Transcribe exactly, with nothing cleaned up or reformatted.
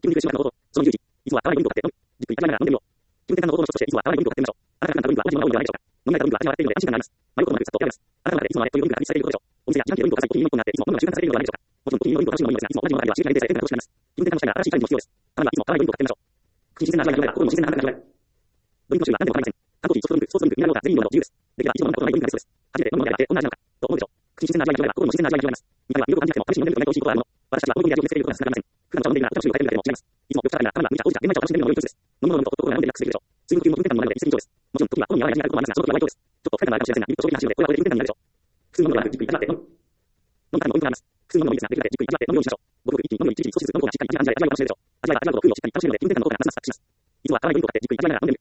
基本的なこと、その有事、いつは合わないポイントを買って、じっくり考えながら飲んでみよう。基本的なことの一つとして、いつは合わないポイントを買ってみましょう。あなたが買ったポイントは同じものを飲んではないでしょうか。飲み慣れたポイントは味が悪いので安心感があります。迷うことなくさっとやれます。あなたの中でいつもあれというポイントが設定されていることでしょう。お店や自販機でポイントを稼ぎ、コピーの一本になって、いつも飲むのが習慣化されているのではないでしょうか。もちろんコピーのポイントを楽しむのもいいのですが、いつも同じものがあるには習慣に定されているのが欲しくなります。基本的な話が新しいチャレンジも必要です。あなたはいつも合わないポイントを買ってみましょう。口に自然な味が広がれば、心も自然な判断が広がる。ドリンクの種類は何でも構いません。缶コーヒー、ソフトドリンク、スポーツドリンク、ミネラルウォーター、ゼリーなど自由です。できれば一度飲んだことのないドリンクがベストです。初めて飲むのであって同じなのかと思うでしょう。口に自然な味が広がれば、心も自然な味が広がります。見た目は魅力を感じなくても試しに飲んでみると意外と美味しいことがあるもの。私たちはこの分野で味を見つけることが少なくありません。普段お茶を飲んでいるが、お茶の種類を変えてみるだけでも違います。いつも緑茶だけが、カナダ、麦茶、ほうじ茶、玄米茶を楽しんでみるのも良い一つです。飲むもののと心が飲んでリラックスできるでしょう。水分補給も分解のものなので一石二鳥です。もちろん時には好みに合わない味があることもありますが、その時は割とです。ちょっと不快感があるかもしれませんが、リップと衝撃が走るので、これはこれで分解になるでしょう。普通の飲むのではなく、じっくり味わって飲む。飲むためのポイントがあります。普通の飲むのもいいですが、できるだけじっくり味わって飲むようにしましょう。ごくごく一気に飲むより一日一少しずつ飲む方がしっかり味わいが味わいが楽しめるでしょう。味わいが味わいが空気をしっかり楽しめるので、気分転換の効果がますますアップします。いつもは合わないポイントを買ってじっくり味わいながら飲んでみる。